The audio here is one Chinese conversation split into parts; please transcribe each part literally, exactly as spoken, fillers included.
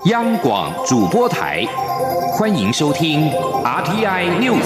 央广主播台，欢迎收听 R T I News。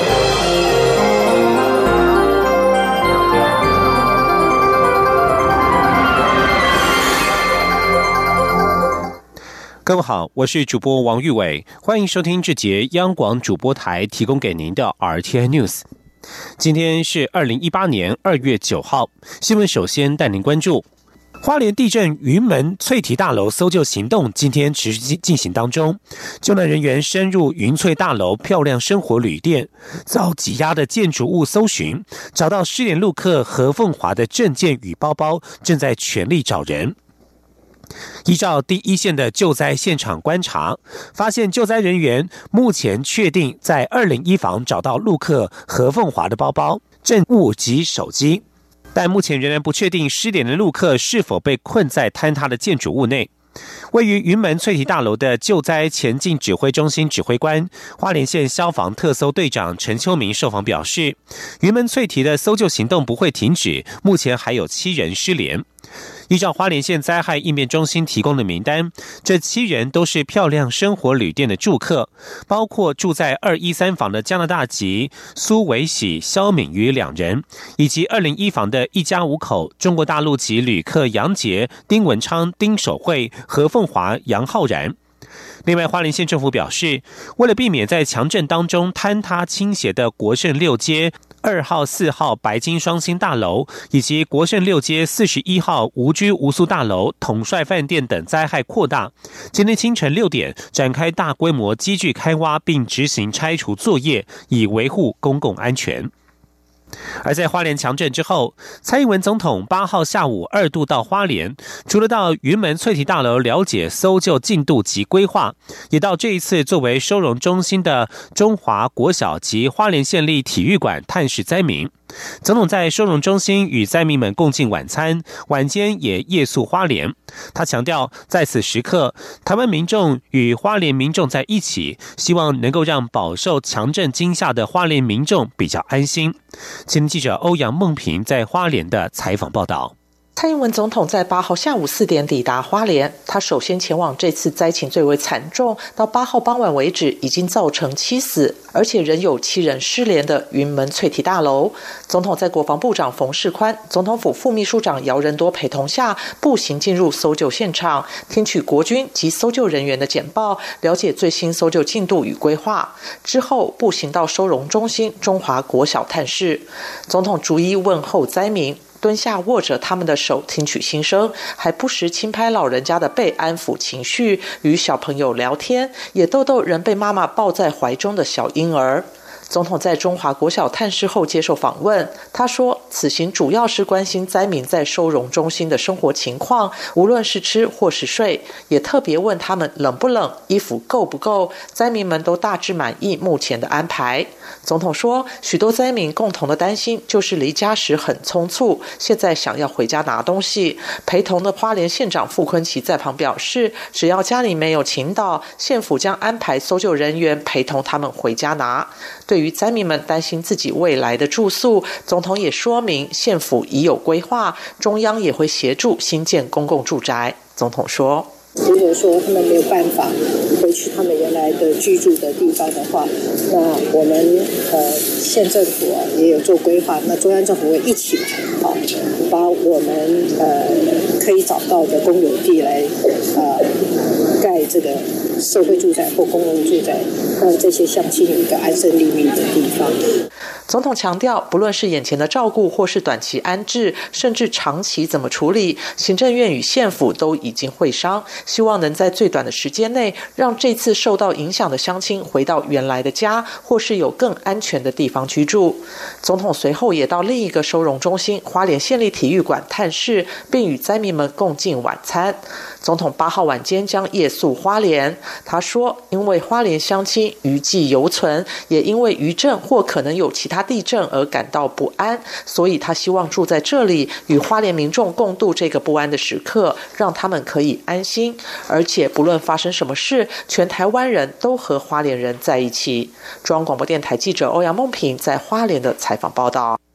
各位好，我是主播王玉伟，欢迎收听这节央广主播台提供给您的 R T I News。今天是二零一八年二月九号，新闻首先带您关注花莲地震云门翠堤大楼搜救行动今天持续进行当中，救难人员深入云翠大楼漂亮生活旅店，遭挤压的建筑物搜寻，找到失联陆客何凤华的证件与包包，正在全力找人。依照第一线的救灾现场观察，发现救灾人员目前确定在二零一房找到陆客何凤华的包包、证物及手机，但目前仍然不确定失联的陆客是否被困在坍塌的建筑物内。位于云门翠堤大楼的救灾前进指挥中心指挥官、花莲县消防特搜队长陈秋明受访表示，云门翠堤的搜救行动不会停止，目前还有七人失联。依照花莲县灾害应变中心提供的名单，这七人都是漂亮生活旅店的住客，包括住在二一三房的加拿大籍苏维喜、肖敏瑜两人，以及二零一房的一家五口中国大陆籍旅客杨杰、丁文昌、丁守慧、何凤华、杨浩然。另外，花莲县政府表示，为了避免在强震当中坍塌倾斜的国盛六街二号、四号白金双星大楼，以及国盛六街四十一号无拘无宿大楼、统帅饭店等灾害扩大，今天清晨六点展开大规模机具开挖，并执行拆除作业，以维护公共安全。而在花莲强震之后，蔡英文总统八号下午二度到花莲，除了到云门翠堤大楼了解搜救进度及规划，也到这一次作为收容中心的中华国小及花莲县立体育馆探视灾民。总统在收容中心与灾民们共进晚餐，晚间也夜宿花莲。他强调，在此时刻，台湾民众与花莲民众在一起，希望能够让饱受强震惊吓的花莲民众比较安心。前天记者欧阳梦平在花莲的采访报道。 蔡英文总统在八号下午四点抵达花莲，他首先前往这次灾情最为惨重，到八号傍晚为止已经造成七死，而且仍有七人失联的云门翠堤大楼。总统在国防部长冯世宽、总统府副秘书长姚人多陪同下，步行进入搜救现场，听取国军及搜救人员的简报，了解最新搜救进度与规划。之后步行到收容中心中华国小探视，总统逐一问候灾民，蹲下握着他们的手听取心声，还不时轻拍老人家的背安抚情绪，与小朋友聊天，也逗逗仍被妈妈抱在怀中的小婴儿。总统在中华国小探视后接受访问，他说此行主要是关心灾民在收容中心的生活情况，无论是吃或是睡，也特别问他们冷不冷，衣服够不够，灾民们都大致满意目前的安排。总统说，许多灾民共同的担心就是离家时很匆促，现在想要回家拿东西。陪同的花莲县长傅昆萁在旁表示，只要家里没有倾倒，县府将安排搜救人员陪同他们回家拿。对于灾民们担心自己未来的住宿，总统也说明县府已有规划，中央也会协助新建公共住宅。总统说， 如果说他们没有办法回去他们原来的居住的地方的话，那我们呃县政府啊也有做规划，那中央政府会一起来啊，把我们呃可以找到的公有地来呃盖这个社会住宅或公共住宅，让这些乡亲有一个安身立命的地方。 总统强调，不论是眼前的照顾或是短期安置，甚至长期怎么处理，行政院与县府都已经会商，希望能在最短的时间内让这次受到影响的乡亲回到原来的家，或是有更安全的地方居住。总统随后也到另一个收容中心花莲县立体育馆探视，并与灾民们共进晚餐。总统八号晚间将夜宿花莲，他说，因为花莲乡亲余悸犹存，也因为余震或可能有其他地震而感到不安，所以他希望住在这里，与花莲民众共度这个不安的时刻，让他们可以安心，而且不论发生什么事，全台湾人都和花莲人在一起。中央广播电台记者欧阳梦平在花莲的采访报道。